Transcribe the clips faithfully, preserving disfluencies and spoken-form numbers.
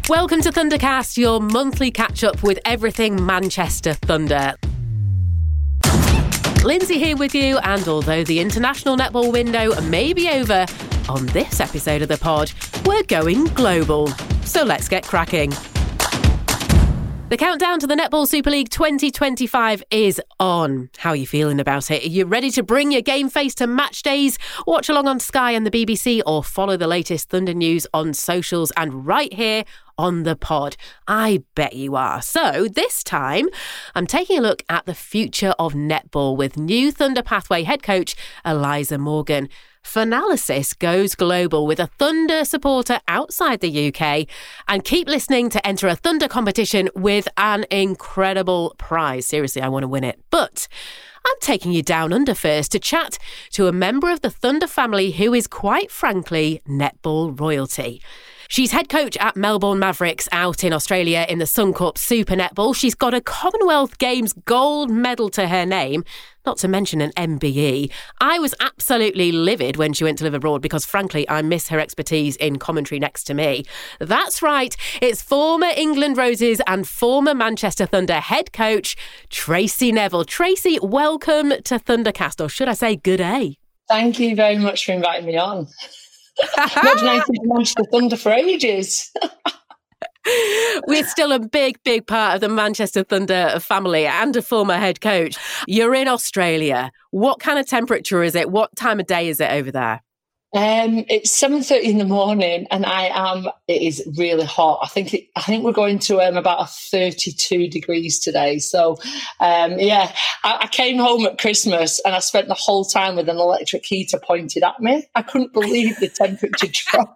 Welcome to Thundercast, your monthly catch-up with everything Manchester Thunder. Lindsay here with you, and although the international netball window may be over, on this episode of the pod, we're going global. So let's get cracking. The countdown to the Netball Super League twenty twenty-five is on. How are you feeling about it? Are you ready to bring your game face to match days, watch along on Sky and the B B C, or follow the latest Thunder news on socials and right here on the pod? I bet you are. So this time, I'm taking a look at the future of netball with new Thunder Pathway head coach Eliza Morgan. Finalysis goes global with a Thunder supporter outside the U K, and keep listening to enter a Thunder competition with an incredible prize. Seriously, I want to win it. But I'm taking you down under first to chat to a member of the Thunder family who is quite frankly netball royalty. She's head coach at Melbourne Mavericks out in Australia in the Suncorp Super Netball. She's got a Commonwealth Games gold medal to her name, not to mention an M B E. I was absolutely livid when she went to live abroad because, frankly, I miss her expertise in commentary next to me. That's right, it's former England Roses and former Manchester Thunder head coach Tracy Neville. Tracy, welcome to Thundercast, or should I say good day? Thank you very much for inviting me on. Not United Manchester Thunder for ages. We're still a big, big part of the Manchester Thunder family and a former head coach. You're in Australia. What kind of temperature is it? What time of day is it over there? Um, it's seven thirty in the morning, and I am. It is really hot. I think. It, I think we're going to um, about a thirty-two degrees today. So, um, yeah, I, I came home at Christmas, and I spent the whole time with an electric heater pointed at me. I couldn't believe the temperature drop.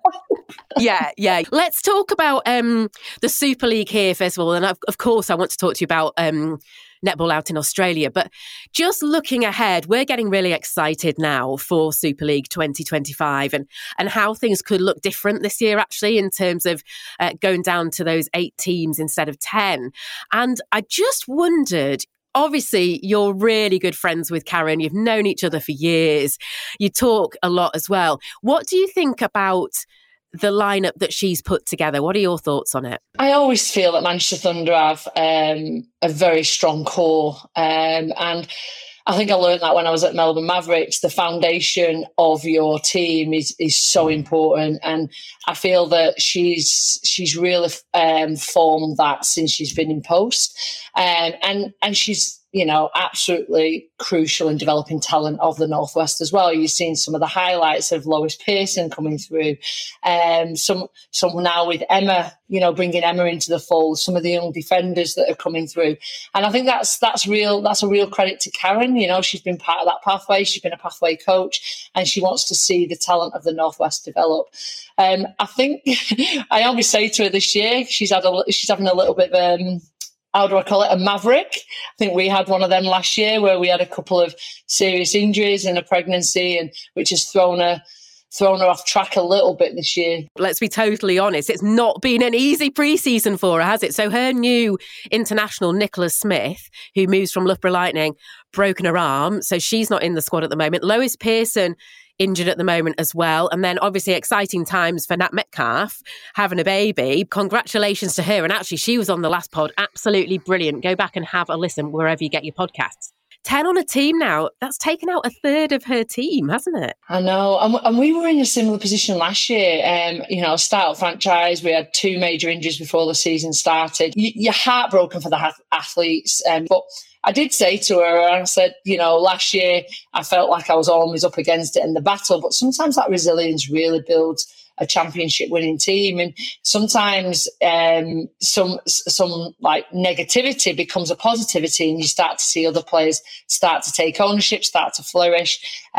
yeah, yeah. Let's talk about um, the Super League here first of all, and of, of course, I want to talk to you about Um, netball out in Australia. But just looking ahead, we're getting really excited now for Super League twenty twenty-five and, and how things could look different this year, actually, in terms of uh, going down to those eight teams instead of ten. And I just wondered, obviously, you're really good friends with Karen. You've known each other for years. You talk a lot as well. What do you think about the lineup that she's put together? What are your thoughts on it? I always feel that Manchester Thunder have um, a very strong core. Um, and I think I learned that when I was at Melbourne Mavericks. The foundation of your team is is so important. And I feel that she's she's really um, formed that since she's been in post. Um, and, and she's, you know, absolutely crucial in developing talent of the Northwest as well. You've seen some of the highlights of Lois Pearson coming through. Um, some, some now with Emma, you know, bringing Emma into the fold, some of the young defenders that are coming through. And I think that's, that's real, that's a real credit to Karen. You know, she's been part of that pathway. She's been a pathway coach, and she wants to see the talent of the Northwest develop. Um, I think I always say to her this year, she's had a, she's having a little bit of, um, how do I call it, a maverick. I think we had one of them last year where we had a couple of serious injuries and a pregnancy, and which has thrown her thrown her off track a little bit this year. Let's be totally honest, it's not been an easy pre-season for her, has it? So her new international, Nicola Smith, who moves from Loughborough Lightning, broken her arm, so she's not in the squad at the moment. Lois Pearson, injured at the moment as well. And then obviously exciting times for Nat Metcalf having a baby. Congratulations to her. And actually, she was on the last pod. Absolutely brilliant. Go back and have a listen wherever you get your podcasts. ten on a team now. That's taken out a third of her team, hasn't it? I know. And, and we were in a similar position last year. Um, you know, start franchise, we had two major injuries before the season started. You, you're heartbroken for the ha- athletes. Um, but I did say to her, and I said, you know, last year I felt like I was always up against it in the battle, but sometimes that resilience really builds a championship winning team. And sometimes um, some some like negativity becomes a positivity, and you start to see other players start to take ownership, start to flourish,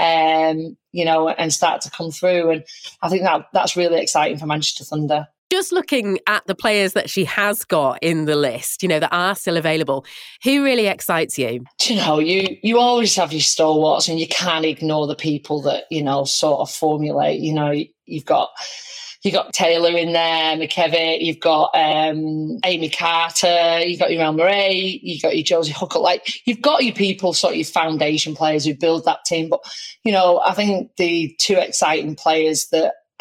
um, you know, and start to come through. And I think that that's really exciting for Manchester Thunder. Just looking at the players that she has got in the list, you know, that are still available, who really excites you? Do you know, you you always have your stalwarts, and you can't ignore the people that, you know, sort of formulate. You know, you've got you've got Taylor in there, McKevitt, you've got um, Amy Carter, you've got your El Murray, you've got your Josie Hooker. Like, you've got your people, sort of your foundation players who build that team. But, you know, I think the two exciting players that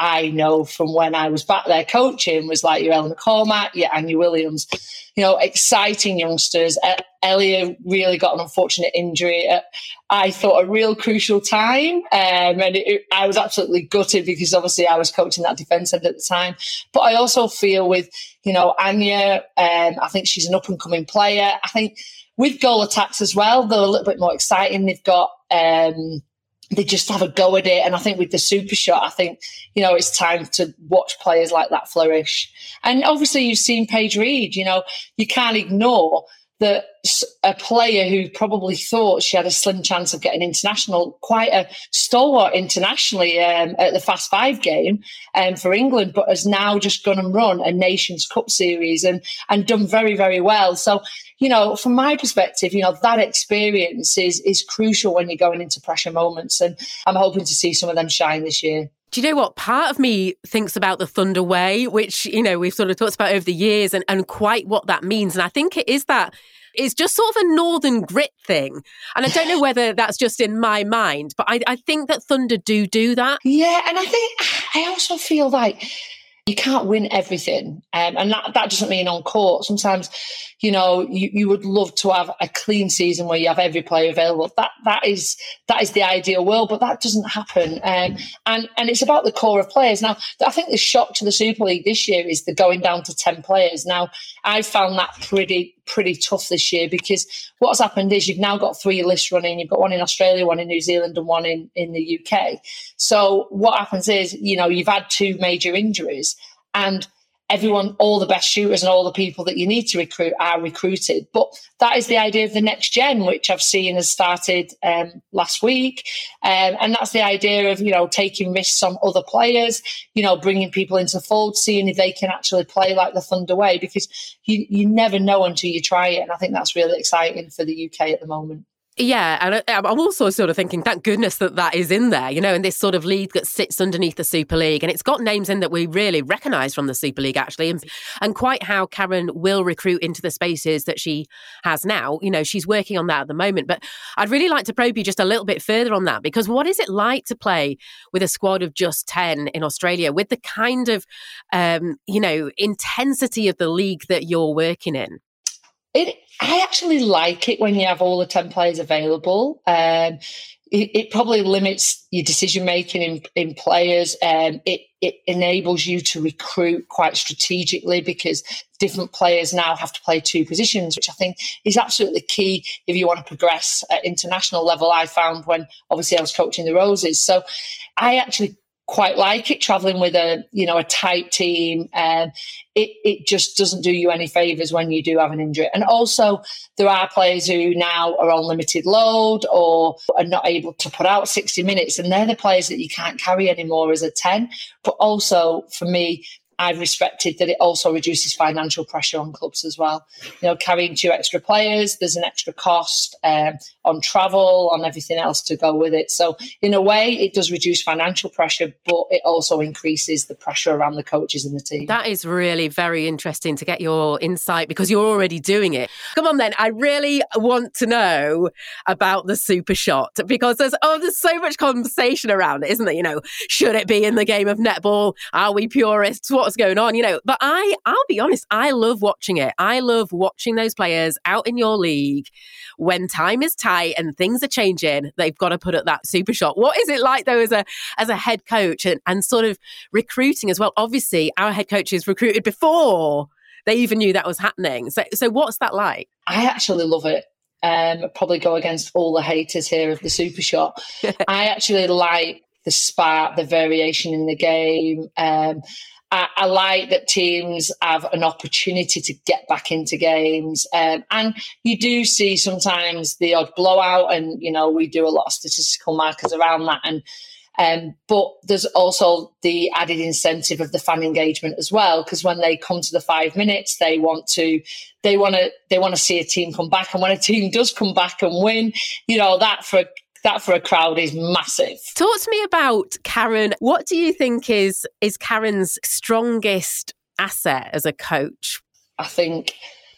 I know from when I was back there coaching was like your Ellen McCormack, your Anya Williams, you know, exciting youngsters. Ellia really got an unfortunate injury at, I thought, a real crucial time. Um, and it, I was absolutely gutted because obviously I was coaching that defence end at the time. But I also feel with, you know, Anya, um, I think she's an up and coming player. I think with goal attacks as well, they're a little bit more exciting. They've got, um, they just have a go at it. And I think with the super shot, I think, you know, it's time to watch players like that flourish. And obviously you've seen Paige Reed, you know, you can't ignore that a player who probably thought she had a slim chance of getting international, quite a stalwart internationally um, at the Fast Five game um, for England, but has now just gone and run a Nations Cup series and, and done very, very well. So, you know, from my perspective, you know, that experience is is crucial when you're going into pressure moments. And I'm hoping to see some of them shine this year. Do you know what? Part of me thinks about the Thunder Way, which, you know, we've sort of talked about over the years and, and quite what that means. And I think it is that it's just sort of a northern grit thing. And I don't know whether that's just in my mind, but I, I think that Thunder do do that. Yeah. And I think I also feel like you can't win everything. Um, and that, that doesn't mean on court. Sometimes, you know, you, you would love to have a clean season where you have every player available. That that is that is the ideal world, but that doesn't happen. Um, and, and it's about the core of players. Now, I think the shock to the Super League this year is the going down to ten players. Now, I found that pretty pretty tough this year because what's happened is you've now got three lists running. You've got one in Australia, one in New Zealand and one in, in the U K. So what happens is, you know, you've had two major injuries and everyone, all the best shooters and all the people that you need to recruit are recruited. But that is the idea of the next gen, which I've seen has started um, last week. Um, and that's the idea of, you know, taking risks on other players, you know, bringing people into the fold, seeing if they can actually play like the Thunder Way, because you, you never know until you try it. And I think that's really exciting for the U K at the moment. Yeah, and I'm also sort of thinking, thank goodness that that is in there, you know, in this sort of league that sits underneath the Super League. And it's got names in that we really recognise from the Super League, actually, and, and quite how Karen will recruit into the spaces that she has now. You know, she's working on that at the moment. But I'd really like to probe you just a little bit further on that, because what is it like to play with a squad of just ten in Australia with the kind of, um, you know, intensity of the league that you're working in? It, I actually like it when you have all the ten players available. Um, it, it probably limits your decision making in, in players. Um, it, it enables you to recruit quite strategically because different players now have to play two positions, which I think is absolutely key if you want to progress at international level. I found when obviously I was coaching the Roses. So I actually quite like it, traveling with a, you know, a tight team. Um, it, it just doesn't do you any favours when you do have an injury. And also there are players who now are on limited load or are not able to put out sixty minutes. And they're the players that you can't carry anymore as a ten. But also for me, I've respected that it also reduces financial pressure on clubs as well. You know, carrying two extra players, there's an extra cost um, on travel, on everything else to go with it. So in a way, it does reduce financial pressure, but it also increases the pressure around the coaches and the team. That is really very interesting to get your insight because you're already doing it. Come on then, I really want to know about the super shot because there's oh, there's so much conversation around it, isn't there? You know, should it be in the game of netball? Are we purists? What's going on? You know, but I, I'll be honest, I love watching it. I love watching those players out in your league when time is tight and things are changing. They've got to put up that super shot. What is it like though as a as a head coach and, and sort of recruiting as well? Obviously, our head coaches recruited before they even knew that was happening. So, so what's that like? I actually love it. Um, I'd probably go against all the haters here of the super shot. I actually like the spark, the variation in the game. Um, I, I like that teams have an opportunity to get back into games. Um, and you do see sometimes the odd blowout and, you know, we do a lot of statistical markers around that. And Um, but there's also the added incentive of the fan engagement as well, because when they come to the five minutes, they want to, they want to, they want to see a team come back. And when a team does come back and win, you know, that for that for a crowd is massive. Talk to me about Karen. What do you think is is Karen's strongest asset as a coach? I think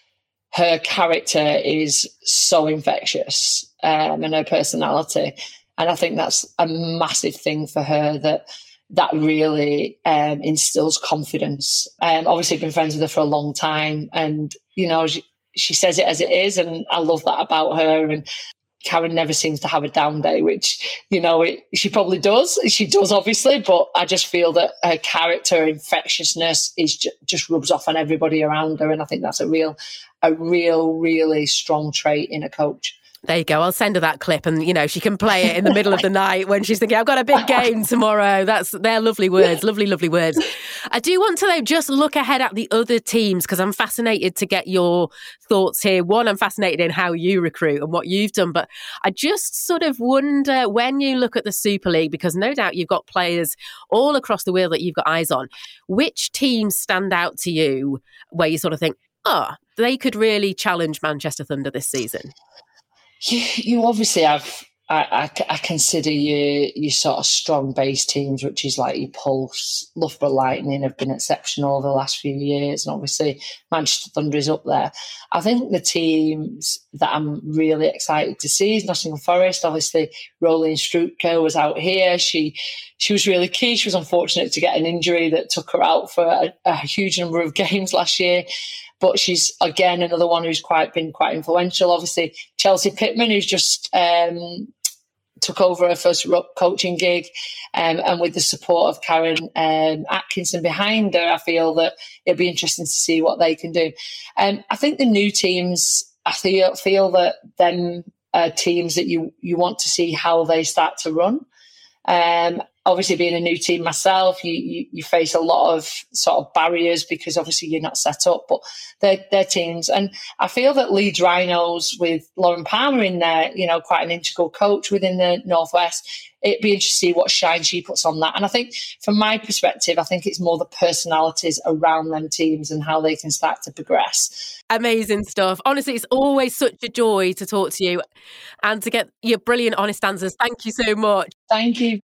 her character is so infectious, um, and her personality. And I think that's a massive thing for her that, that really um, instills confidence. Um, obviously, I've been friends with her for a long time, and you know, she, she says it as it is, and I love that about her. And Karen never seems to have a down day, which, you know, it, she probably does. She does, obviously, but I just feel that her character, infectiousness, is ju- just rubs off on everybody around her, and I think that's a real, a real, really strong trait in a coach. There you go. I'll send her that clip, and you know she can play it in the middle of the night when she's thinking, I've got a big game tomorrow. That's they're lovely words, lovely, lovely words. I do want to though just look ahead at the other teams because I'm fascinated to get your thoughts here. One, I'm fascinated in how you recruit and what you've done, but I just sort of wonder when you look at the Super League, because no doubt you've got players all across the wheel that you've got eyes on. Which teams stand out to you where you sort of think, oh, they could really challenge Manchester Thunder this season? You, you obviously have, I, I, I consider your, your sort of strong base teams, which is like your Pulse, Loughborough Lightning have been exceptional over the last few years. And obviously Manchester Thunder is up there. I think the teams that I'm really excited to see is Nottingham Forest. Obviously, Roland Strutko was out here. She she was really key. She was unfortunate to get an injury that took her out for a, a huge number of games last year. But she's, again, another one who's quite been quite influential. Obviously, Chelsea Pittman, who's just um, took over her first coaching gig. Um, and with the support of Karen um, Atkinson behind her, I feel that it'll be interesting to see what they can do. Um, I think the new teams, I feel, feel that them are teams that you, you want to see how they start to run. Um, obviously, being a new team myself, you, you you face a lot of sort of barriers because obviously you're not set up, but they're, they're teams. And I feel that Leeds Rhinos with Lauren Palmer in there, you know, quite an integral coach within the Northwest, it'd be interesting to see what shine she puts on that. And I think from my perspective, I think it's more the personalities around them teams and how they can start to progress. Amazing stuff. Honestly, it's always such a joy to talk to you and to get your brilliant, honest answers. Thank you so much. Thank you.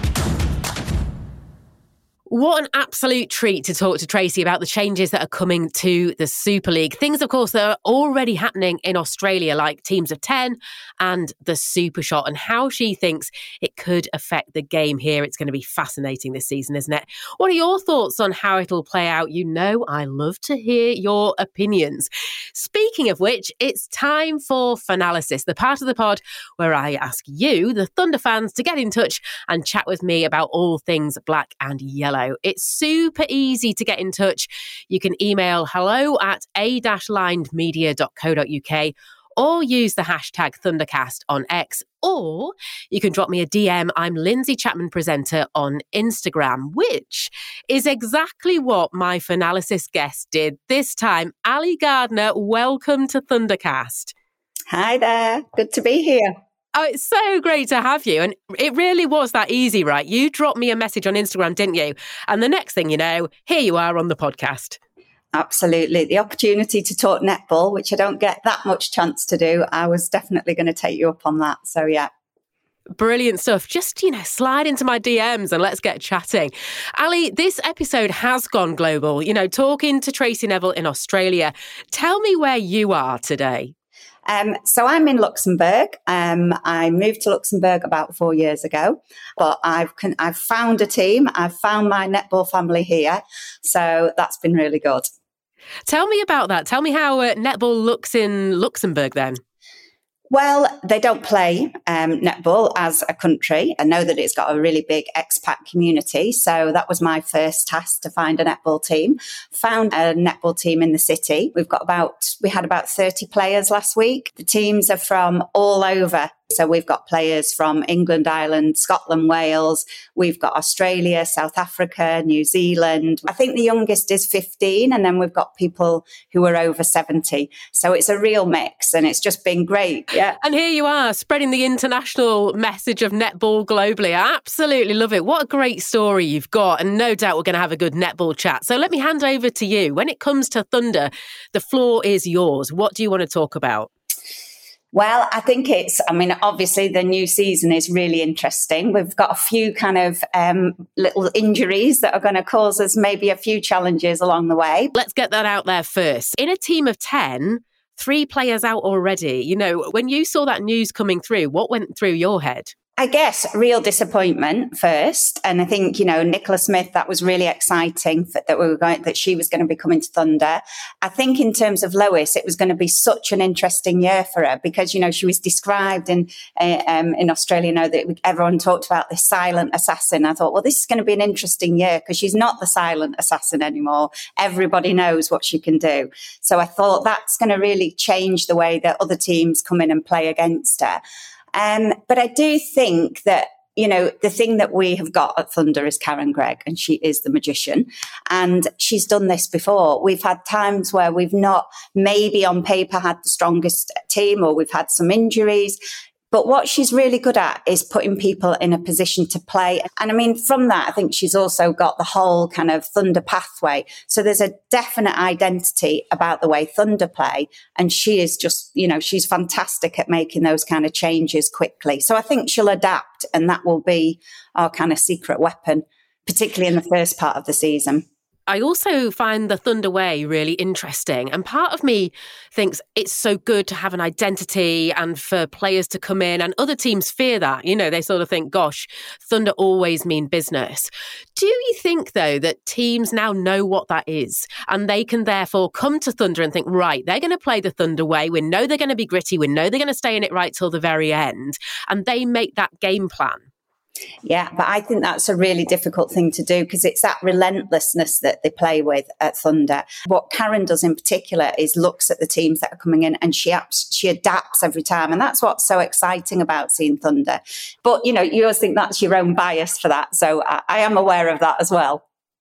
What an absolute treat to talk to Tracy about the changes that are coming to the Super League. Things, of course, that are already happening in Australia, like teams of ten and the Super Shot, and how she thinks it could affect the game here. It's going to be fascinating this season, isn't it? What are your thoughts on how it'll play out? You know, I love to hear your opinions. Speaking of which, it's time for Finalysis, the part of the pod where I ask you, the Thunder fans, to get in touch and chat with me about all things black and yellow. It's super easy to get in touch. You can email hello at a dash lined media dot co dot uk or use the hashtag Thundercast on X, or you can drop me a D M. I'm Lindsay Chapman Presenter on Instagram, which is exactly what my Finalysis guest did this time. Ali Gardner, welcome to Thundercast. Hi there. Good to be here. Oh, it's so great to have you. And it really was that easy, right? You dropped me a message on Instagram, didn't you? And the next thing you know, here you are on the podcast. Absolutely. The opportunity to talk netball, which I don't get that much chance to do, I was definitely going to take you up on that. So, yeah. Brilliant stuff. Just, you know, slide into my D Ms and let's get chatting. Ali, this episode has gone global. You know, talking to Tracy Neville in Australia. Tell me where you are today. Um, so I'm in Luxembourg. Um, I moved to Luxembourg about four years ago, but I've con- I've found a team. I've found my netball family here. So that's been really good. Tell me about that. Tell me how uh, netball looks in Luxembourg then. Well, they don't play um, netball as a country. I know that it's got a really big expat community. So that was my first task, to find a netball team. Found a netball team in the city. We've got about, we had about thirty players last week. The teams are from all over. So we've got players from England, Ireland, Scotland, Wales. We've got Australia, South Africa, New Zealand. I think the youngest is fifteen, and then we've got people who are over seventy. So it's a real mix, and it's just been great. Yeah. And here you are, spreading the international message of netball globally. I absolutely love it. What a great story you've got. And no doubt we're going to have a good netball chat. So let me hand over to you. When it comes to Thunder, the floor is yours. What do you want to talk about? Well, I think it's, I mean, obviously the new season is really interesting. We've got a few kind of um, little injuries that are going to cause us maybe a few challenges along the way. Let's get that out there first. In a team of ten, three players out already. You know, when you saw that news coming through, what went through your head? I guess real disappointment first. And I think, you know, Nicola Smith, that was really exciting for, that we were going, that she was going to be coming to Thunder. I think in terms of Lois, it was going to be such an interesting year for her because, you know, she was described in, uh, um, in Australia, you know, that everyone talked about this silent assassin. I thought, well, this is going to be an interesting year because she's not the silent assassin anymore. Everybody knows what she can do. So I thought that's going to really change the way that other teams come in and play against her. Um, but I do think that, you know, the thing that we have got at Thunder is Karen Gregg, and she is the magician. And she's done this before. We've had times where we've not maybe on paper had the strongest team, or we've had some injuries. But what she's really good at is putting people in a position to play. And I mean, from that, I think she's also got the whole kind of Thunder pathway. So there's a definite identity about the way Thunder play. And she is just, you know, she's fantastic at making those kind of changes quickly. So I think she'll adapt, and that will be our kind of secret weapon, particularly in the first part of the season. I also find the Thunder way really interesting. And part of me thinks it's so good to have an identity and for players to come in, and other teams fear that. You know, they sort of think, gosh, Thunder always mean business. Do you think, though, that teams now know what that is and they can therefore come to Thunder and think, right, they're going to play the Thunder way. We know they're going to be gritty. We know they're going to stay in it right till the very end. And they make that game plan. Yeah, but I think that's a really difficult thing to do because it's that relentlessness that they play with at Thunder. What Karen does in particular is looks at the teams that are coming in and she she adapts every time. And that's what's so exciting about seeing Thunder. But, you know, you always think that's your own bias for that. So I, I am aware of that as well.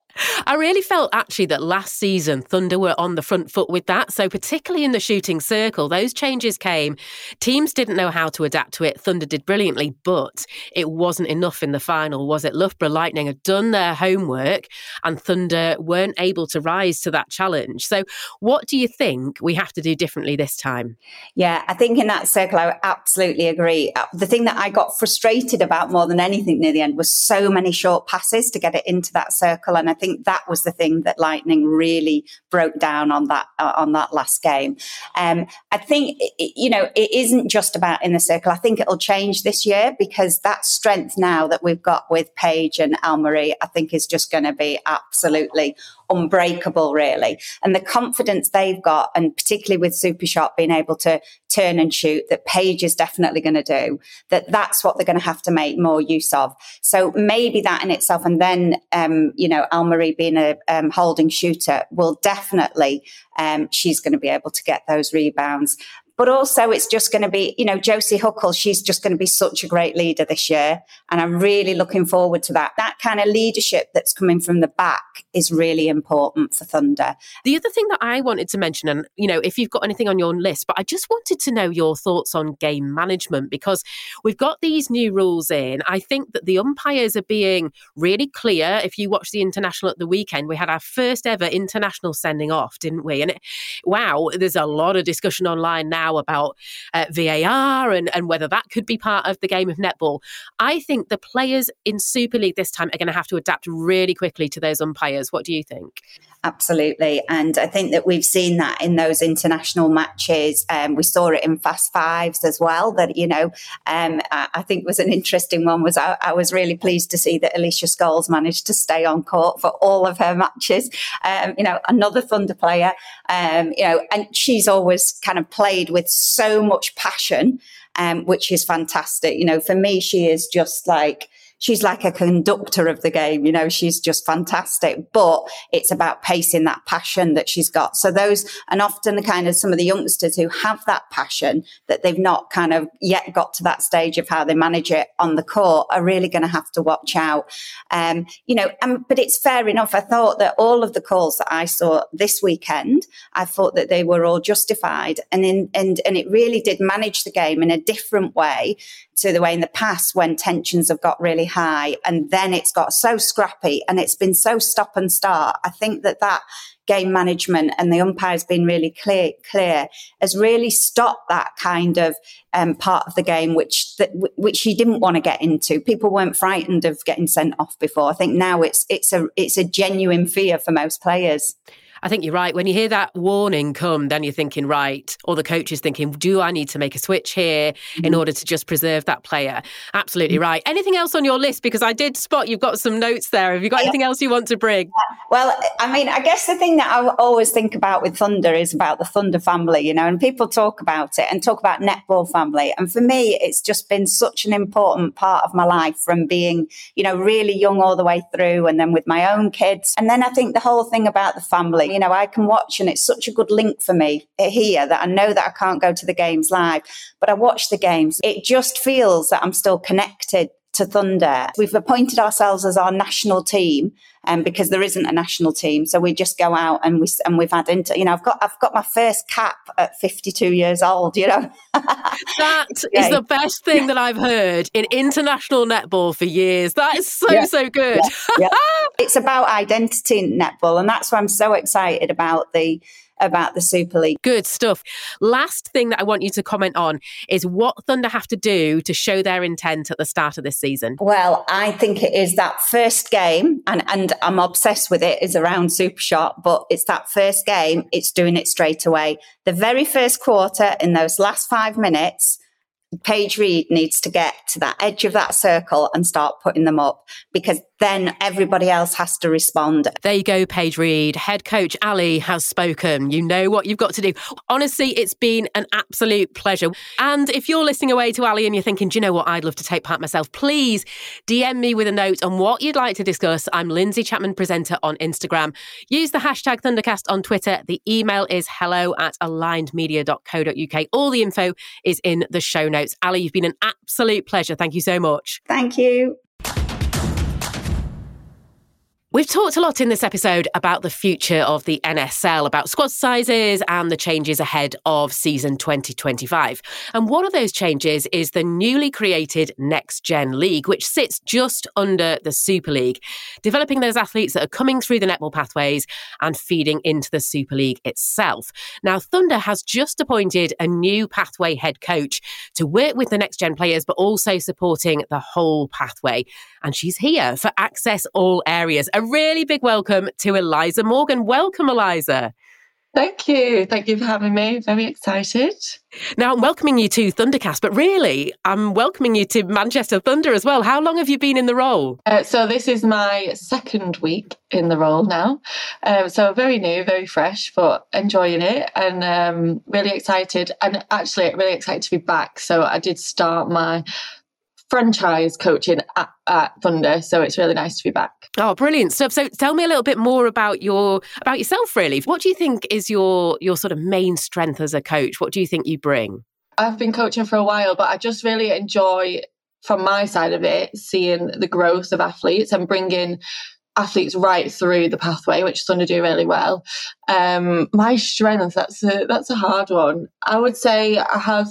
I really felt actually that last season Thunder were on the front foot with that. So particularly in the shooting circle, those changes came. Teams didn't know how to adapt to it. Thunder did brilliantly, but it wasn't enough in the final, was it? Loughborough Lightning had done their homework and Thunder weren't able to rise to that challenge. So what do you think we have to do differently this time? Yeah, I think in that circle, I absolutely agree. The thing that I got frustrated about more than anything near the end was so many short passes to get it into that circle. And I think I think that was the thing that Lightning really broke down on that uh, on that last game. Um, I think, you know, it isn't just about in the circle. I think it'll change this year because that strength now that we've got with Paige and Anne-Marie, I think is just going to be absolutely unbreakable, really. And the confidence they've got, and particularly with Super Shot being able to turn and shoot, that Paige is definitely going to do, that that's what they're going to have to make more use of. So maybe that in itself, and then, um, you know, Anne-Marie being a um, holding shooter will definitely, um, she's going to be able to get those rebounds. But also it's just going to be, you know, Josie Huckle, she's just going to be such a great leader this year. And I'm really looking forward to that. That kind of leadership that's coming from the back is really important for Thunder. The other thing that I wanted to mention, and, you know, if you've got anything on your list, but I just wanted to know your thoughts on game management, because we've got these new rules in. I think that the umpires are being really clear. If you watch the international at the weekend, we had our first ever international sending off, didn't we? And it, wow, there's a lot of discussion online now about uh, V A R and, and whether that could be part of the game of netball. I think the players in Super League this time are going to have to adapt really quickly to those umpires. What do you think? Absolutely. And I think that we've seen that in those international matches. Um, we saw it in Fast Fives as well, that, you know, um, I, I think was an interesting one was I, I was really pleased to see that Alicia Scholes managed to stay on court for all of her matches. Um, you know, another Thunder player, um, you know, and she's always kind of played with so much passion, um, which is fantastic. You know, for me, she is just like, she's like a conductor of the game. You know, she's just fantastic, but it's about pacing that passion that she's got. So those, and often the kind of some of the youngsters who have that passion that they've not kind of yet got to that stage of how they manage it on the court are really going to have to watch out. Um, you know, um, but it's fair enough. I thought that all of the calls that I saw this weekend, I thought that they were all justified, and in, and, and it really did manage the game in a different way to the way in the past when tensions have got really high and then it's got so scrappy and it's been so stop and start. I think that that game management and the umpires being really clear, clear has really stopped that kind of um, part of the game, which that, which you didn't want to get into. People weren't frightened of getting sent off before. I think now it's it's a it's a genuine fear for most players. I think you're right. When you hear that warning come, then you're thinking, right, or the coach is thinking, do I need to make a switch here mm-hmm. in order to just preserve that player? Absolutely mm-hmm. right. Anything else on your list? Because I did spot you've got some notes there. Have you got anything else you want to bring? Well, I mean, I guess the thing that I always think about with Thunder is about the Thunder family, you know, and people talk about it and talk about netball family. And for me, it's just been such an important part of my life from being, you know, really young all the way through and then with my own kids. And then I think the whole thing about the family, you know, I can watch and it's such a good link for me here that I know that I can't go to the games live, but I watch the games. It just feels that I'm still connected to Thunder. We've appointed ourselves as our national team, um, because there isn't a national team. So we just go out and we and we've had into, you know, I've got I've got my first cap at fifty-two years old. You know, that is the best thing that I've heard in international netball for years. That is so yeah. so good. Yeah. Yeah. It's about identity in netball, and that's why I'm so excited about the. about the Super League. Good stuff. Last thing that I want you to comment on is what Thunder have to do to show their intent at the start of this season. Well, I think it is that first game, and, and I'm obsessed with it, is around Super Shot, but it's that first game, it's doing it straight away. The very first quarter, in those last five minutes, Paige Reed needs to get to that edge of that circle and start putting them up, because then everybody else has to respond. There you go, Paige Reed. Head coach Ali has spoken. You know what you've got to do. Honestly, it's been an absolute pleasure. And if you're listening away to Ali and you're thinking, do you know what, I'd love to take part myself, please D M me with a note on what you'd like to discuss. I'm Lindsay Chapman Presenter on Instagram. Use the hashtag Thundercast on Twitter. The email is hello at aligned media dot co dot uk. All the info is in the show notes. Ali, you've been an absolute pleasure. Thank you so much. Thank you. We've talked a lot in this episode about the future of the N S L, about squad sizes and the changes ahead of season twenty twenty-five. And one of those changes is the newly created Next Gen League, which sits just under the Super League, developing those athletes that are coming through the netball pathways and feeding into the Super League itself. Now, Thunder has just appointed a new pathway head coach to work with the Next Gen players, but also supporting the whole pathway. And she's here for Access All Areas. A really big welcome to Eliza Morgan. Welcome, Eliza. Thank you. Thank you for having me. Very excited. Now, I'm welcoming you to Thundercast, but really, I'm welcoming you to Manchester Thunder as well. How long have you been in the role? Uh, so this is my second week in the role now. Um, so very new, very fresh, but enjoying it and um, really excited. And actually, really excited to be back. So I did start my franchise coaching at, at Thunder, so it's really nice to be back. Oh, brilliant stuff. So tell me a little bit more about your about yourself, really. What do you think is your your sort of main strength as a coach? What do you think you bring? I've been coaching for a while, but I just really enjoy, from my side of it, seeing the growth of athletes and bringing athletes right through the pathway, which Thunder do really well. Um, my strength, that's a, that's a hard one. I would say I have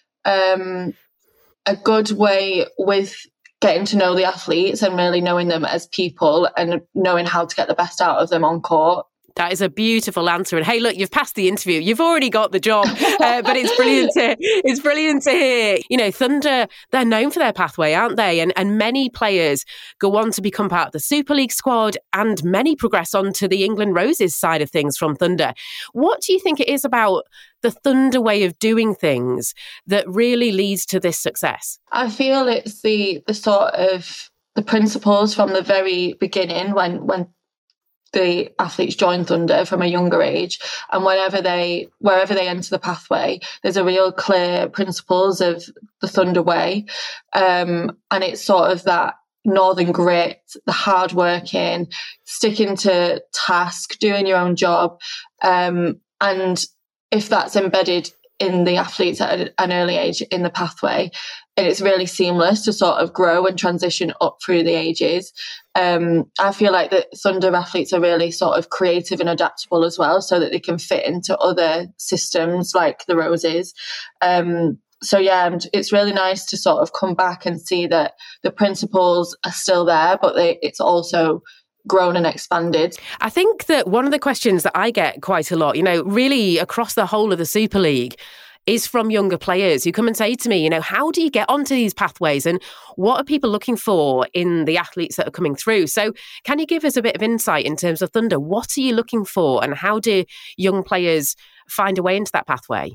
um, a good way with getting to know the athletes and really knowing them as people and knowing how to get the best out of them on court. That is a beautiful answer. And hey, look, you've passed the interview. You've already got the job. Uh, but it's brilliant to it's brilliant to hear. You know, Thunder, they're known for their pathway, aren't they? And and many players go on to become part of the Super League squad, and many progress on to the England Roses side of things from Thunder. What do you think it is about the Thunder way of doing things that really leads to this success? I feel it's the the sort of the principles from the very beginning when when the athletes join Thunder from a younger age, and whenever they wherever they enter the pathway, there's a real clear principles of the Thunder way, um, and it's sort of that northern grit, the hard working, sticking to task, doing your own job, um, and if that's embedded in the athletes at an early age in the pathway, and it's really seamless to sort of grow and transition up through the ages. Um, I feel like the Thunder athletes are really sort of creative and adaptable as well, so that they can fit into other systems like the Roses. Um, so yeah, it's really nice to sort of come back and see that the principles are still there, but they, it's also grown and expanded. I think that one of the questions that I get quite a lot, you know, really across the whole of the Super League, is from younger players who come and say to me, you know, how do you get onto these pathways and what are people looking for in the athletes that are coming through? So can you give us a bit of insight in terms of Thunder? What are you looking for and how do young players find a way into that pathway?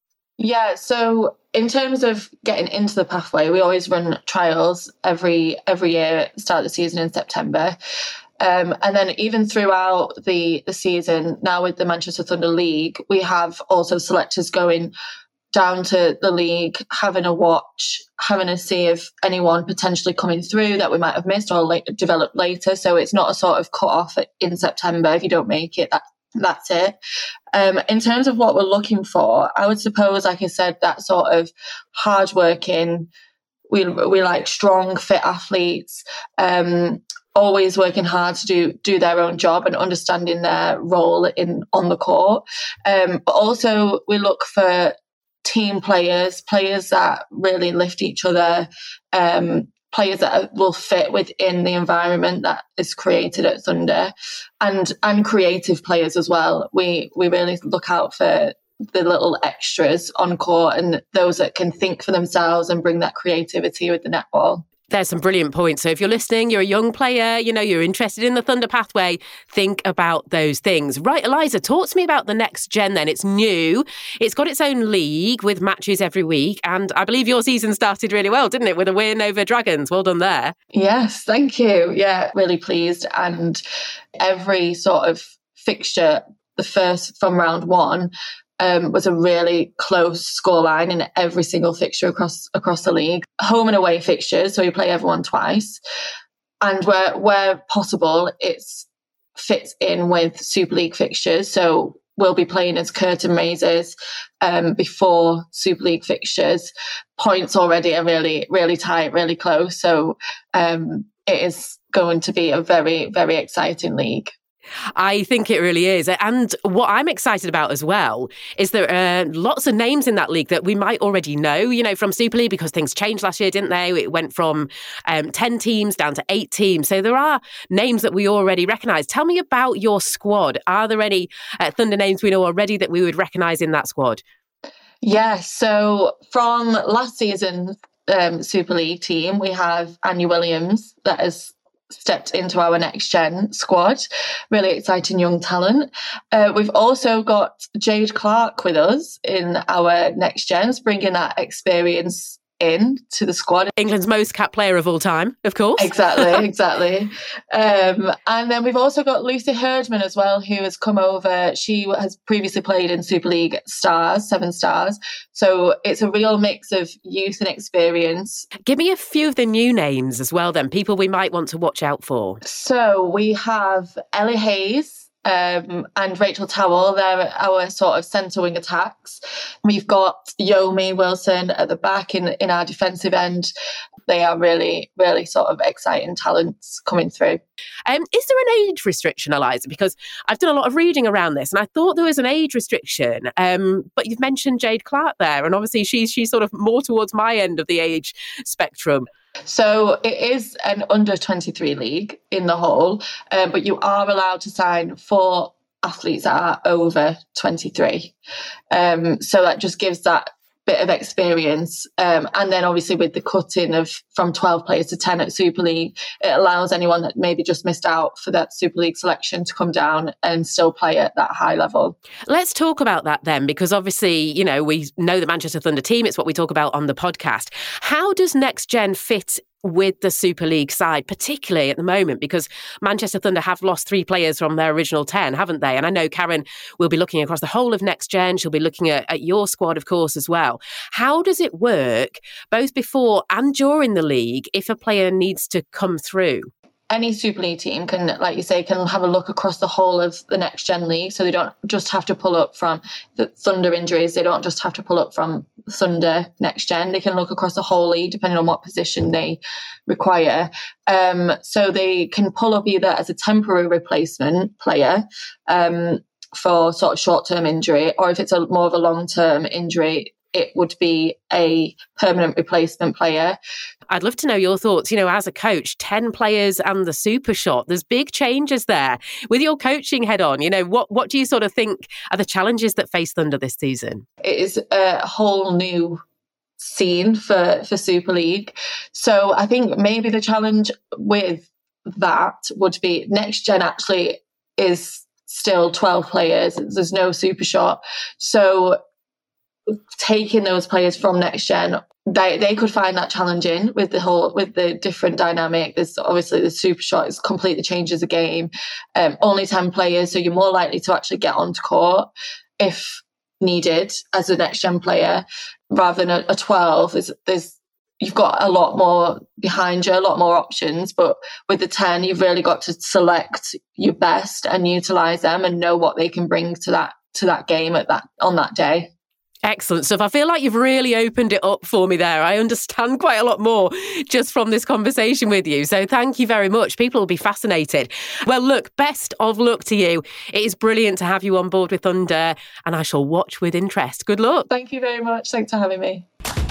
Yeah, so in terms of getting into the pathway, we always run trials every every year, start the season in September. Um, and then even throughout the, the season, now with the Manchester Thunder League, we have also selectors going down to the league, having a watch, having a see if anyone potentially coming through that we might have missed or late, developed later. So it's not a sort of cut off in September. If you don't make it, that, that's it. Um, in terms of what we're looking for, I would suppose, like I said, that sort of hardworking, we we like strong, fit athletes, um, always working hard to do do their own job and understanding their role in on the court. Um, but also we look for team players, players that really lift each other, um, players that will fit within the environment that is created at Thunder, and and creative players as well. We we really look out for the little extras on court and those that can think for themselves and bring that creativity with the netball. There's some brilliant points. So if you're listening, you're a young player, you know, you're interested in the Thunder pathway, think about those things. Right, Eliza, talk to me about the Next Gen then. It's new. It's got its own league with matches every week. And I believe your season started really well, didn't it? With a win over Dragons. Well done there. Yes, thank you. Yeah, really pleased. And every sort of fixture, the first from round one, Um, was a really close scoreline in every single fixture across across the league. Home and away fixtures, so we play everyone twice. And where where possible, it's fits in with Super League fixtures. So we'll be playing as Curtin Mazers um, before Super League fixtures. Points already are really, really tight, really close. So um, it is going to be a very, very exciting league. I think it really is. And what I'm excited about as well is there are lots of names in that league that we might already know, you know, from Super League, because things changed last year, didn't they? It went from um, ten teams down to eight teams. So there are names that we already recognise. Tell me about your squad. Are there any uh, Thunder names we know already that we would recognise in that squad? Yeah, so from last season's um, Super League team, we have Anya Williams that is stepped into our Next Gen squad. Really exciting young talent. Uh, we've also got Jade Clark with us in our Next Gens, bringing that experience in to the squad. England's most capped player of all time, of course. Exactly, exactly. Um, and then we've also got Lucy Herdman as well, who has come over. She has previously played in Super League Stars, Seven Stars. So it's a real mix of youth and experience. Give me a few of the new names as well then, people we might want to watch out for. So we have Ellie Hayes, Um, and Rachel Towell. They're our sort of centre wing attacks. We've got Yomi Wilson at the back in, in our defensive end. They are really, really sort of exciting talents coming through. Um, is there an age restriction, Eliza? Because I've done a lot of reading around this and I thought there was an age restriction, um, but you've mentioned Jade Clark there, and obviously she's, she's sort of more towards my end of the age spectrum. So it is an under twenty-three league in the whole, um, but you are allowed to sign four athletes that are over twenty-three. Um, so that just gives that bit of experience. Um, and then obviously with the cutting of from twelve players to ten at Super League, it allows anyone that maybe just missed out for that Super League selection to come down and still play at that high level. Let's talk about that then, because obviously, you know, we know the Manchester Thunder team. It's what we talk about on the podcast. How does Next Gen fit with the Super League side, particularly at the moment, because Manchester Thunder have lost three players from their original ten, haven't they? And I know Karen will be looking across the whole of Next Gen. She'll be looking at, at your squad, of course, as well. How does it work, both before and during the league, if a player needs to come through? Any Super League team can, like you say, can have a look across the whole of the Next Gen League. So they don't just have to pull up from the Thunder injuries. They don't just have to pull up from Thunder Next Gen. They can look across the whole league, depending on what position they require. Um, so they can pull up either as a temporary replacement player um, for sort of short-term injury, or if it's a more of a long-term injury, it would be a permanent replacement player. I'd love to know your thoughts. You know, as a coach, ten players and the super shot, there's big changes there. With your coaching head on, you know, what, what do you sort of think are the challenges that face Thunder this season? It is a whole new scene for, for Super League. So I think maybe the challenge with that would be next gen actually is still twelve players. There's no super shot. So taking those players from next gen, they they could find that challenging with the whole with the different dynamic. There's obviously the super shot is completely changes the game. Um, only ten players, so you're more likely to actually get onto court if needed as a next gen player rather than a, a twelve. There's, there's you've got a lot more behind you, a lot more options, but with the ten, you've really got to select your best and utilize them and know what they can bring to that to that game at that on that day. Excellent stuff. I feel like you've really opened it up for me there. I understand quite a lot more just from this conversation with you. So thank you very much. People will be fascinated. Well, look, best of luck to you. It is brilliant to have you on board with Thunder, and I shall watch with interest. Good luck. Thank you very much. Thanks for having me.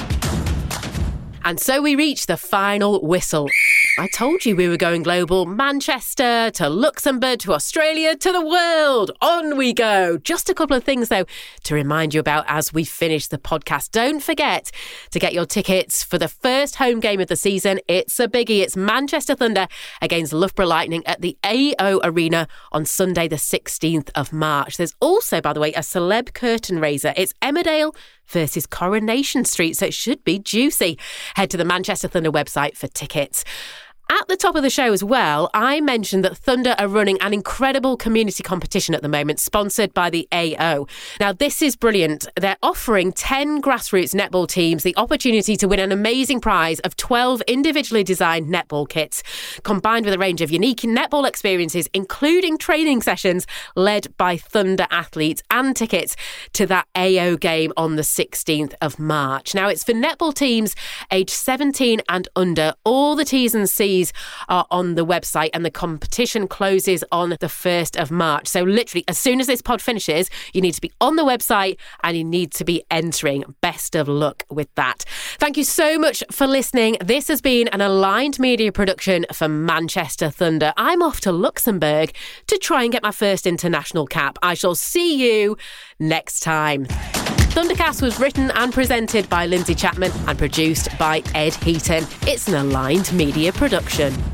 And so we reach the final whistle. I told you we were going global. Manchester to Luxembourg to Australia to the world. On we go. Just a couple of things, though, to remind you about as we finish the podcast. Don't forget to get your tickets for the first home game of the season. It's a biggie. It's Manchester Thunder against Loughborough Lightning at the A O Arena on Sunday, the sixteenth of March. There's also, by the way, a celeb curtain raiser. It's Emmerdale versus Coronation Street, so it should be juicy. Head to the Manchester Thunder website for tickets. At the top of the show as well, I mentioned that Thunder are running an incredible community competition at the moment, sponsored by the A O. Now, this is brilliant. They're offering ten grassroots netball teams the opportunity to win an amazing prize of twelve individually designed netball kits, combined with a range of unique netball experiences, including training sessions led by Thunder athletes and tickets to that A O game on the sixteenth of March. Now, it's for netball teams aged seventeen and under. All the T's and C's are on the website, and the competition closes on the first of March. So literally, as soon as this pod finishes, you need to be on the website and you need to be entering. Best of luck with that. Thank you so much for listening. This has been an Aligned Media production for Manchester Thunder. I'm off to Luxembourg to try and get my first international cap. I shall see you next time. Thundercast was written and presented by Lindsay Chapman and produced by Ed Heaton. It's an Aligned Media production.